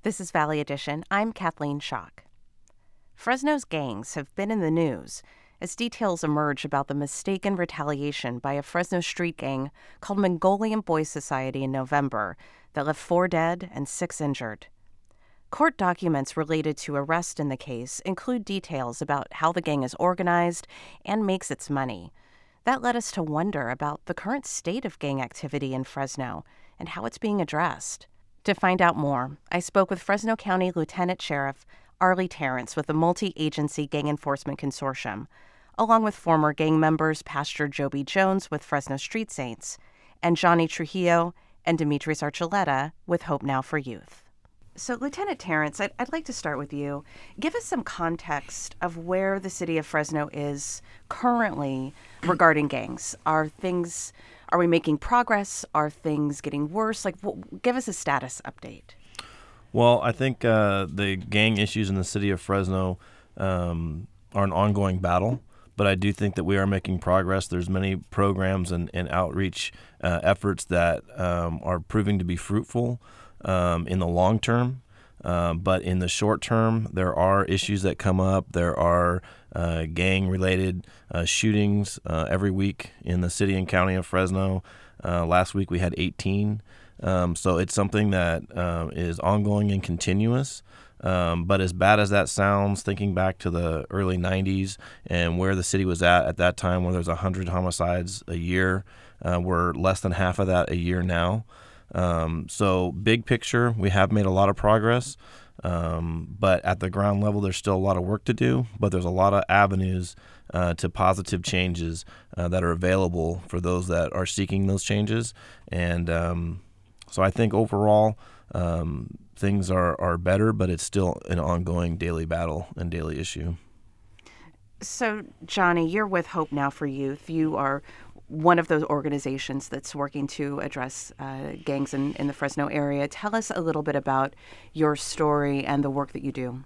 This is Valley Edition. I'm Kathleen Schock. Fresno's gangs have been in the news as details emerge about the mistaken retaliation by a Fresno street gang called Mongolian Boys Society in November that left 4 dead and 6 injured. Court documents related to arrest in the case include details about how the gang is organized and makes its money. That led us to wonder about the current state of gang activity in Fresno and how it's being addressed. To find out more, I spoke with Fresno County Lieutenant Sheriff Arlie Terrence with the Multi-Agency Gang Enforcement Consortium, along with former gang members Pastor Joby Jones with Fresno Street Saints, and Johnny Trujillo and Demetrius Archuleta with Hope Now for Youth. So, Lieutenant Terrence, I'd like to start with you. Give us some context of where the city of Fresno is currently regarding gangs. Are we making progress? Are things getting worse? Give us a status update. Well, I think the gang issues in the city of Fresno are an ongoing battle, but I do think that we are making progress. There's many programs and outreach efforts that are proving to be fruitful in the long term. But in the short term, there are issues that come up. There are gang-related shootings every week in the city and county of Fresno. Last week we had 18. So it's something that is ongoing and continuous. But as bad as that sounds, thinking back to the early 90s and where the city was at that time, where there's 100 homicides a year, we're less than half of that a year now. So big picture, we have made a lot of progress, but at the ground level, there's still a lot of work to do, but there's a lot of avenues to positive changes that are available for those that are seeking those changes. And so I think overall, things are better, but it's still an ongoing daily battle and daily issue. So, Johnny, you're with Hope Now for Youth. You are one of those organizations that's working to address gangs in the Fresno area. Tell us a little bit about your story and the work that you do.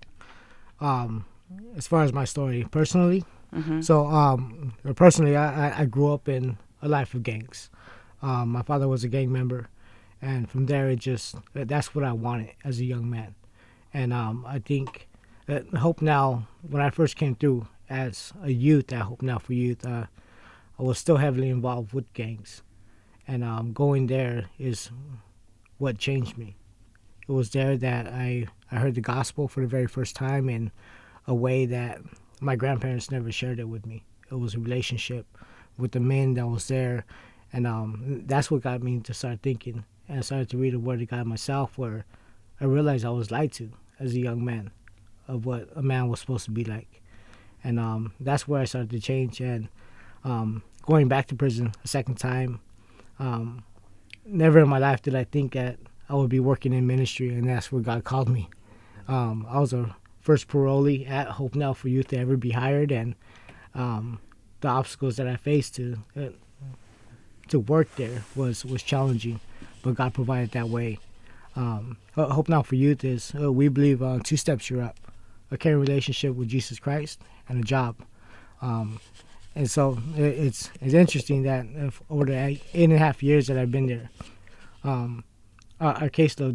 As far as my story personally, personally, I grew up in a life of gangs. My father was a gang member, and from there, that's what I wanted as a young man. And I think that Hope Now, when I first came through as a youth at Hope Now for Youth, I was still heavily involved with gangs, and going there is what changed me. It was there that I heard the gospel for the very first time in a way that my grandparents never shared it with me. It was a relationship with the men that was there, and that's what got me to start thinking. And I started to read the Word of God myself, where I realized I was lied to as a young man of what a man was supposed to be like. And that's where I started to change. And going back to prison a second time, never in my life did I think that I would be working in ministry, and that's where God called me. I was the first parolee at Hope Now for Youth to ever be hired, and the obstacles that I faced to work there was challenging, but God provided that way. Hope Now for Youth is, we believe, 2 steps you're up: a caring relationship with Jesus Christ and a job. And so it's interesting that over the 8.5 years that I've been there, our caseload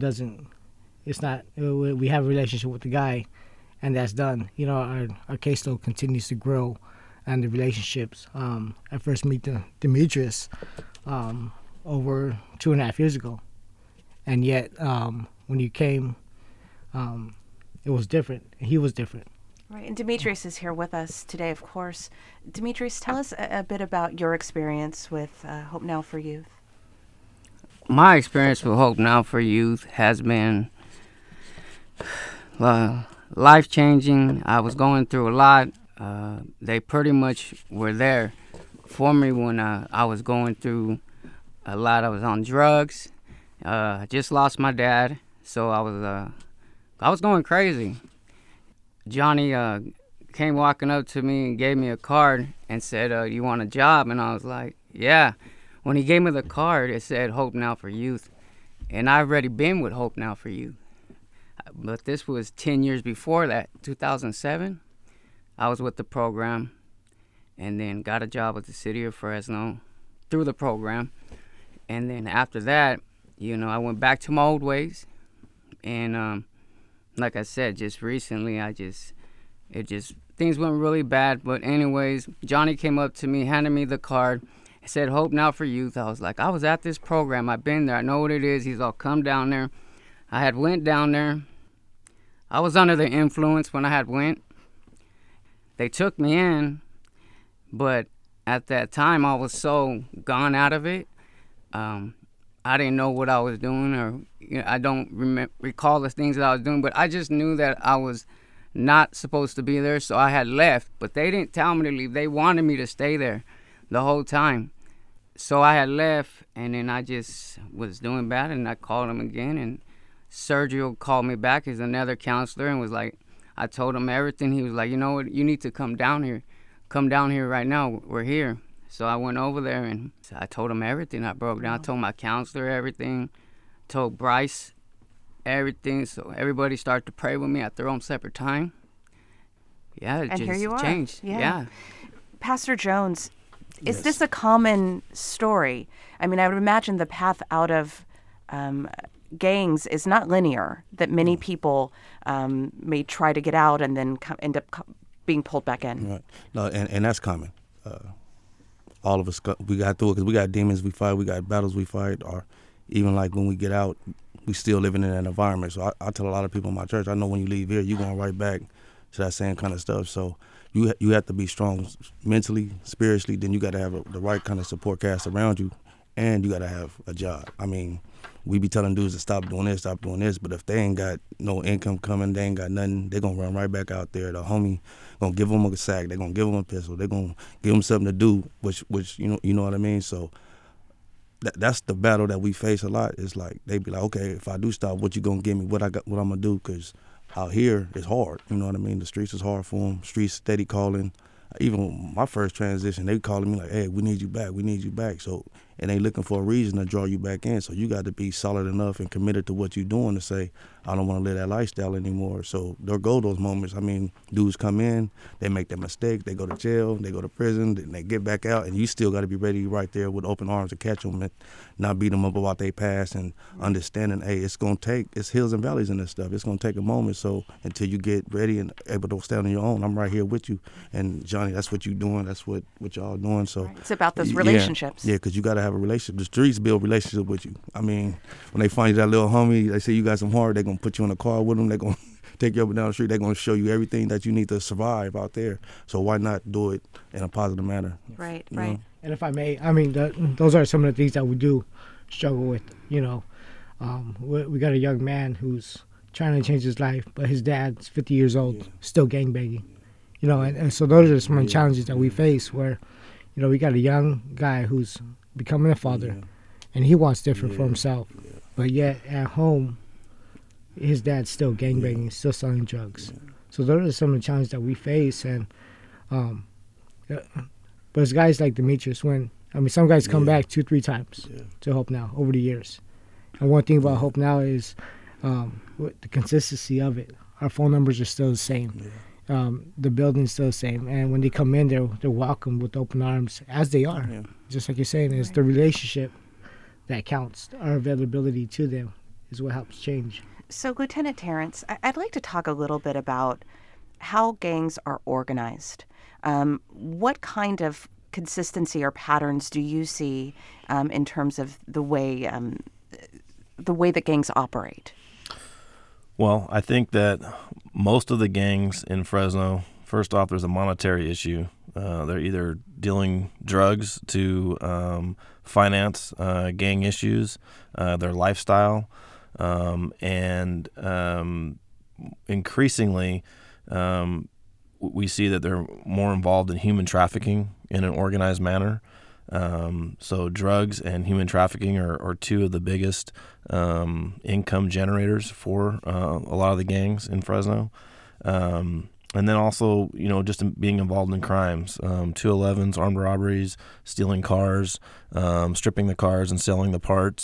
we have a relationship with the guy, and that's done. Our caseload continues to grow, and the relationships. I first met Demetrius over 2.5 years ago, and yet when you came, it was different. He was different. Right, and Demetrius is here with us today, of course. Demetrius, tell us a bit about your experience with Hope Now for Youth. My experience with Hope Now for Youth has been life-changing. I was going through a lot. They pretty much were there for me when I was going through a lot. I was on drugs. I just lost my dad, so I was going crazy. Johnny came walking up to me and gave me a card and said, you want a job? And I was like, yeah. When he gave me the card, it said Hope Now for Youth. And I've already been with Hope Now for Youth. But this was 10 years before that, 2007. I was with the program and then got a job with the city of Fresno through the program. And then after that, I went back to my old ways. And like I said, just recently, things went really bad. But anyways, Johnny came up to me, handed me the card. He said, Hope Now for Youth. I was like, I was at this program. I've been there. I know what it is. He's all, come down there. I had went down there. I was under the influence when I had went. They took me in, but at that time I was so gone out of it. I didn't know what I was doing, or I don't recall the things that I was doing, but I just knew that I was not supposed to be there, so I had left. But they didn't tell me to leave. They wanted me to stay there the whole time. So I had left, and then I just was doing bad, and I called him again, and Sergio called me back. He's another counselor, and was like, I told him everything. He was like, you know what, you need to come down here. Come down here right now. We're here. So I went over there, and I told him everything. I broke down. I told my counselor everything. Told Bryce everything. So everybody started to pray with me at their own separate time. Yeah, it and just here you are. changed. Yeah. Pastor Jones, is this a common story? I mean, I would imagine the path out of gangs is not linear, that many people may try to get out and then end up being pulled back in. Right. No, and that's common. All of us, we got through it because we got demons we fight, we got battles we fight, or even like when we get out, we still living in that environment. So I tell a lot of people in my church, I know when you leave here, you're going right back to that same kind of stuff. So you have to be strong mentally, spiritually, then you got to have the right kind of support cast around you, and you got to have a job. I mean, we be telling dudes to stop doing this, but if they ain't got no income coming, they ain't got nothing, they're going to run right back out there. The homie going to give them a sack, they're going to give them a pistol, they're going to give them something to do, which you know what I mean? So that's the battle that we face a lot. It's like, they be like, okay, if I do stop, what you going to give me, what I'm going to do? Because out here, it's hard, you know what I mean? The streets is hard for them, streets steady calling. Even my first transition, they calling me like, hey, we need you back. So, and they looking for a reason to draw you back in. So you got to be solid enough and committed to what you're doing to say, I don't want to live that lifestyle anymore. So there go those moments. I mean, dudes come in, they make that mistake, they go to jail, they go to prison, then they get back out, and you still got to be ready right there with open arms to catch them and not beat them up about their past, and understanding, hey, it's hills and valleys in this stuff. It's going to take a moment. So until you get ready and able to stand on your own, I'm right here with you. And Johnny, that's what you're doing. That's what y'all doing. So it's about those relationships. Yeah, because you got to have a relationship. The streets build relationship with you. I mean, when they find you that little homie, they say you got some heart, they're going to put you in a car with them. They're going to take you up and down the street. They're going to show you everything that you need to survive out there. So why not do it in a positive manner? Right, you right. know? And if I may, I mean, those are some of the things that we do struggle with. You know, we got a young man who's trying to change his life, but his dad's 50 years old, still gangbanging. You know, and so those are some of the challenges that we face where, you know, we got a young guy who's becoming a father, and he wants different for himself. But yet at home, his dad's still gangbanging, still selling drugs. So those are some of the challenges that we face. And but it's guys like Demetrius, some guys come back 2-3 times to Hope Now over the years. And one thing about Hope Now is the consistency of it. Our phone numbers are still the same. The building's still the same. And when they come in, they're welcomed with open arms, as they are. Yeah. Just like you're saying, it's the relationship that counts. Our availability to them is what helps change. So, Lieutenant Terrence, I'd like to talk a little bit about how gangs are organized. What kind of consistency or patterns do you see in terms of the way that gangs operate? Well, I think that most of the gangs in Fresno, first off, there's a monetary issue. They're either dealing drugs to finance gang issues, their lifestyle, and increasingly we see that they're more involved in human trafficking in an organized manner. So drugs and human trafficking are two of the biggest income generators for a lot of the gangs in Fresno. And then also, you know, just being involved in crimes, 211s, armed robberies, stealing cars, stripping the cars and selling the parts.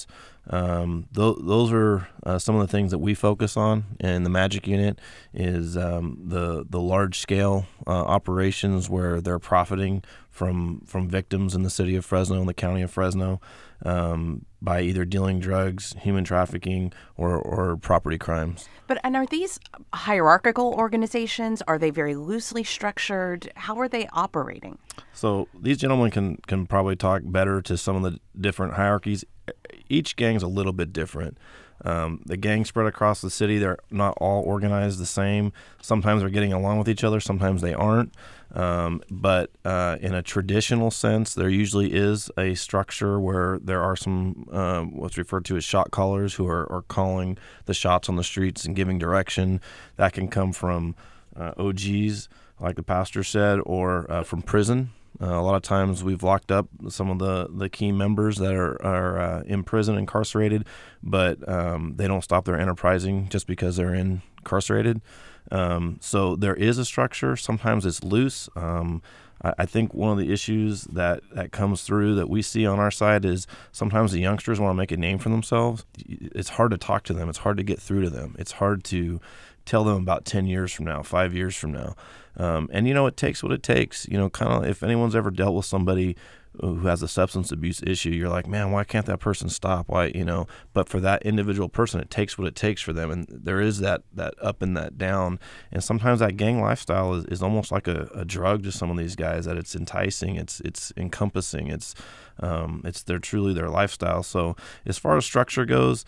Those are some of the things that we focus on in the Magic Unit is the large scale operations where they're profiting from victims in the city of Fresno and the county of Fresno by either dealing drugs, human trafficking, or property crimes. And are these hierarchical organizations? Are they very loosely structured? How are they operating? So these gentlemen can probably talk better to some of the different hierarchies. Each gang's a little bit different. The gangs spread across the city, they're not all organized the same. Sometimes they're getting along with each other, sometimes they aren't. But in a traditional sense, there usually is a structure where there are some what's referred to as shot callers who are calling the shots on the streets and giving direction. That can come from OGs, like the pastor said, or from prison. A lot of times we've locked up some of the key members that are in prison, incarcerated, but they don't stop their enterprising just because they're incarcerated. So there is a structure. Sometimes it's loose. I think one of the issues that comes through that we see on our side is sometimes the youngsters want to make a name for themselves. It's hard to talk to them. It's hard to get through to them. It's hard to tell them about 10 years from now, 5 years from now. And, it takes what it takes. Kind of if anyone's ever dealt with somebody who has a substance abuse issue, you're like, man, why can't that person stop? Why, but for that individual person, it takes what it takes for them. And there is that up and that down. And sometimes that gang lifestyle is almost like a drug to some of these guys, that it's enticing, it's encompassing, it's truly their lifestyle. So as far as structure goes,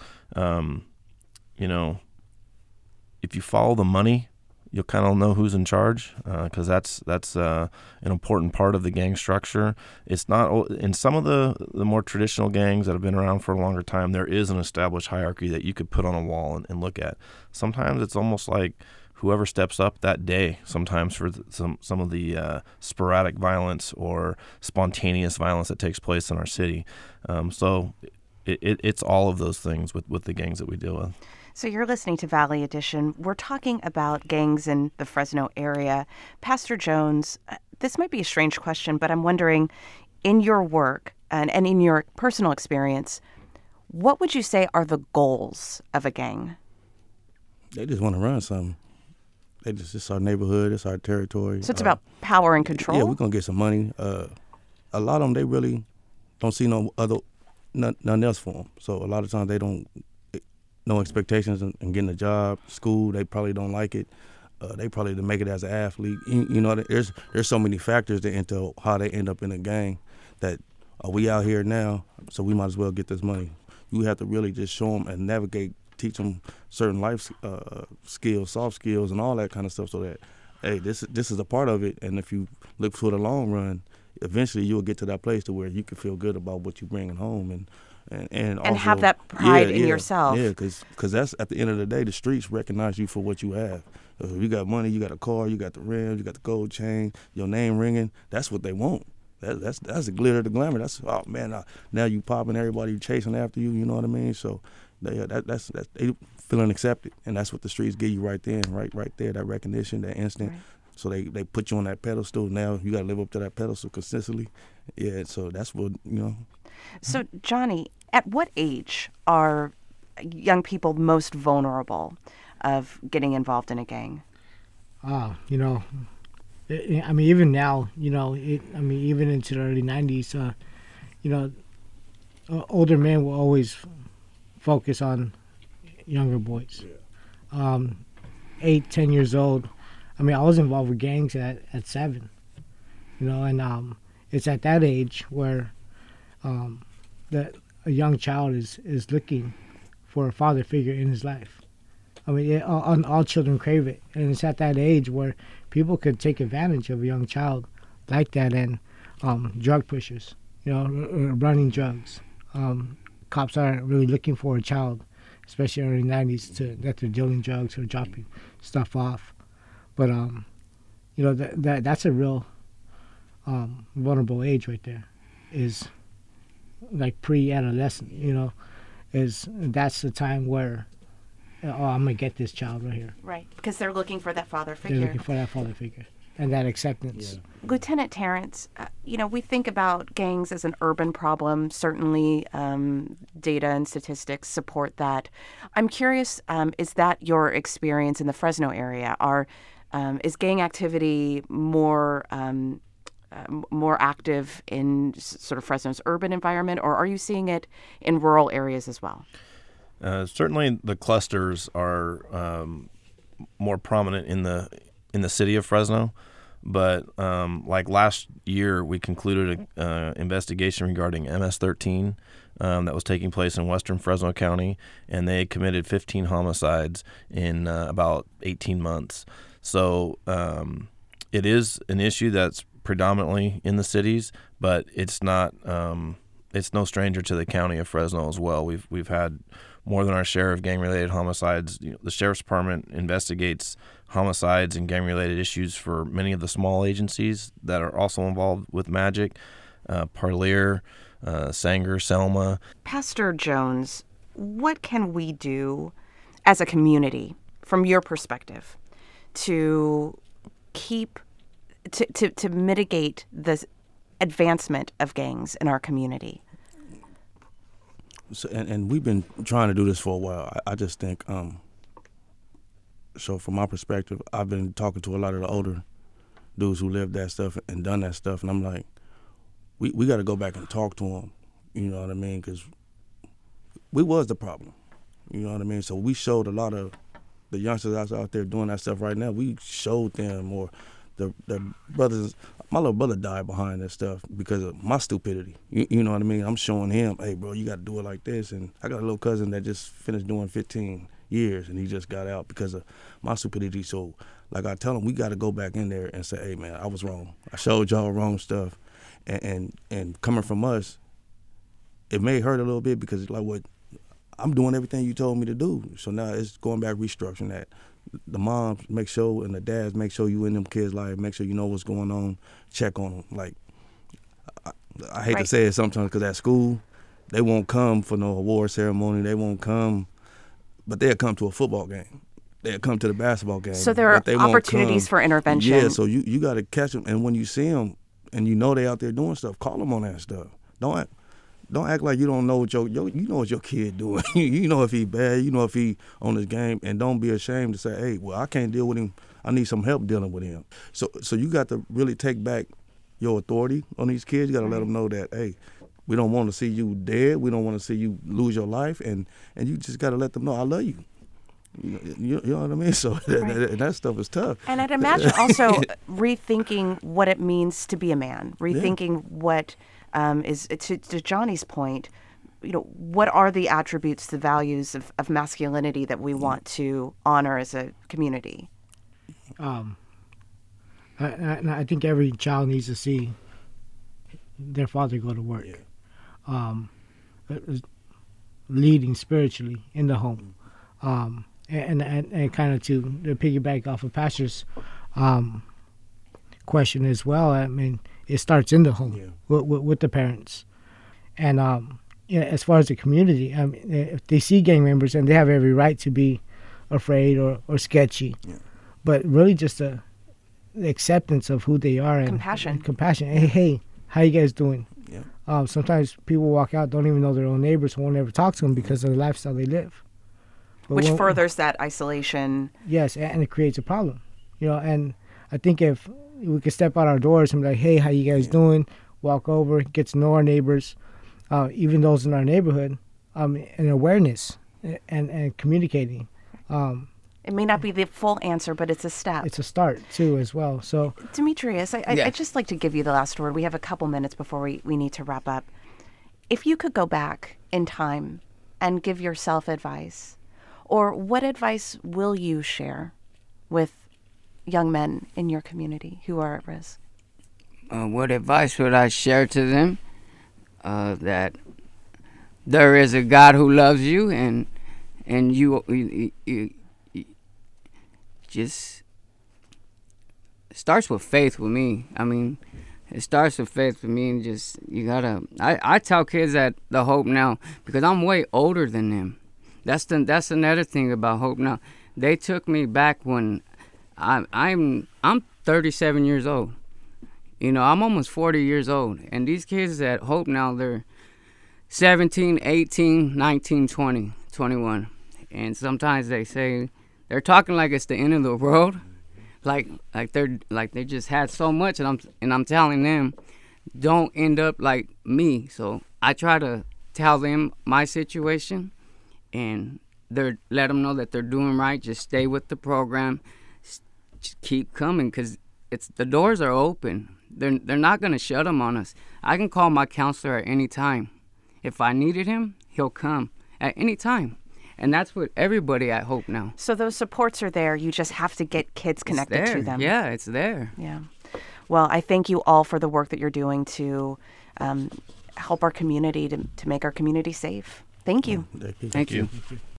if you follow the money, you'll kind of know who's in charge, because that's an important part of the gang structure. It's not in some of the more traditional gangs that have been around for a longer time. There is an established hierarchy that you could put on a wall and look at. Sometimes it's almost like whoever steps up that day. Sometimes for some of the sporadic violence or spontaneous violence that takes place in our city. So it's all of those things with the gangs that we deal with. So you're listening to Valley Edition. We're talking about gangs in the Fresno area. Pastor Jones, this might be a strange question, but I'm wondering, in your work and in your personal experience, what would you say are the goals of a gang? They just want to run something. It's our neighborhood, it's our territory. So it's about power and control? Yeah, we're going to get some money. A lot of them, they really don't see nothing else for them. So a lot of times they don't, no expectations in getting a job, school, they probably don't like it. They probably didn't make it as an athlete. There's so many factors that into how they end up in a gang that we out here now, so we might as well get this money. You have to really just show them and navigate, teach them certain life skills, soft skills, and all that kind of stuff, so that, hey, this is a part of it. And if you look for the long run, eventually you'll get to that place to where you can feel good about what you're bringing home and also, have that pride in yourself. Yeah, because that's, at the end of the day, the streets recognize you for what you have. If you got money, you got a car, you got the rims, you got the gold chain, your name ringing, that's what they want. That's the glitter, the glamour. That's, oh man, now you popping, everybody chasing after you. You know what I mean? So that's they feeling accepted, and that's what the streets give you right then, right there, that recognition, that instant. Right. So they put you on that pedestal. Now you got to live up to that pedestal consistently. Yeah, so that's what. So Johnny, at what age are young people most vulnerable of getting involved in a gang? Even now, even into the early 90s, older men will always focus on younger boys. 8, 10 years old. I was involved with gangs at 7, and it's at that age where that a young child is looking for a father figure in his life. All children crave it, and it's at that age where people could take advantage of a young child like that, and drug pushers, running drugs. Cops aren't really looking for a child, especially in the early 90s, that they're dealing drugs or dropping stuff off. But that's a real vulnerable age right there, is like pre-adolescent. That's the time where I'm gonna get this child right here. Right, because they're looking for that father figure. They're looking for that father figure, and that acceptance. Lieutenant Terrence, we think about gangs as an urban problem. Certainly, data and statistics support that. I'm curious, is that your experience in the Fresno area? Is gang activity more active in sort of Fresno's urban environment, or are you seeing it in rural areas as well? Certainly, the clusters are more prominent in the city of Fresno. But like last year, we concluded an investigation regarding MS-13 that was taking place in western Fresno County, and they committed 15 homicides in about 18 months. So it is an issue that's predominantly in the cities, but it's not. It's no stranger to the county of Fresno as well. We've had more than our share of gang-related homicides. The Sheriff's Department investigates homicides and gang-related issues for many of the small agencies that are also involved with Magic, Parlier, Sanger, Selma. Pastor Jones, what can we do as a community, from your perspective, to mitigate the advancement of gangs in our community? So, and we've been trying to do this for a while. I just think, so from my perspective, I've been talking to a lot of the older dudes who lived that stuff and done that stuff, and I'm like, we got to go back and talk to them, you know what I mean? Because we was the problem, you know what I mean? So we showed a lot of the youngsters out there doing that stuff right now. We showed them, or the brothers. My little brother died behind that stuff because of my stupidity. You know what I mean? I'm showing him, hey, bro, you got to do it like this. And I got a little cousin that just finished doing 15 years, and he just got out because of my stupidity. So, like I tell him, we got to go back in there and say, hey, man, I was wrong. I showed y'all wrong stuff. And coming from us, it may hurt a little bit because it's like, what, I'm doing everything you told me to do. So now it's going back, restructuring that. The moms make sure, and the dads make sure you in them kids' life, make sure you know what's going on, check on them. Like, I hate to say it sometimes because at school, they won't come for no award ceremony. They won't come, but they'll come to a football game. They'll come to the basketball game. So there are opportunities for intervention. Yeah, so you got to catch them. And when you see them and you know they out there doing stuff, call them on that stuff. Don't act like you don't know what you know what your kid doing. You know if he bad, you know if he on his game, and don't be ashamed to say, hey, well, I can't deal with him. I need some help dealing with him. So you got to really take back your authority on these kids. You got to let them know that, hey, we don't want to see you dead. We don't want to see you lose your life, and you just got to let them know I love you. You know what I mean? So that stuff is tough. And I'd imagine also rethinking what it means to be a man, rethinking what is, to Johnny's point, what are the attributes, the values of masculinity that we want to honor as a community? I think every child needs to see their father go to work, leading spiritually in the home. And kind of to piggyback off of Pastor's question as well, I mean, it starts in the home with the parents. And as far as the community, I mean, if they see gang members, and they have every right to be afraid or sketchy, but really just the acceptance of who they are and compassion. Hey, how you guys doing? Sometimes people walk out, don't even know their own neighbors, won't ever talk to them because of the lifestyle they live. Which furthers that isolation. Yes, and it creates a problem. And I think if we could step out our doors and be like, hey, how you guys doing? Walk over, get to know our neighbors, even those in our neighborhood, and awareness and communicating. It may not be the full answer, but it's a step. It's a start, too, as well. So, Demetrius, I'd just like to give you the last word. We have a couple minutes before we need to wrap up. If you could go back in time and give yourself advice, or what advice will you share with young men in your community who are at risk? What advice would I share to them? That there is a God who loves you, and you just, it starts with faith with me. I mean, it starts with faith with me, and just, you gotta, I tell kids at the Hope Now, because I'm way older than them. That's another thing about Hope Now. They took me back when I'm 37 years old. You know, I'm almost 40 years old. And these kids at Hope now, they're 17, 18, 19, 20, 21. And sometimes they say, they're talking like it's the end of the world. Like they just had so much, and I'm telling them, don't end up like me. So I try to tell them my situation, and let them know that they're doing right. Just stay with the program, just keep coming, because the doors are open. They're not gonna shut them on us. I can call my counselor at any time. If I needed him, he'll come at any time. And that's what everybody at Hope now. So those supports are there. You just have to get kids connected to them. Yeah, it's there. Yeah. Well, I thank you all for the work that you're doing to help our community, to make our community safe. Thank you. Thank you.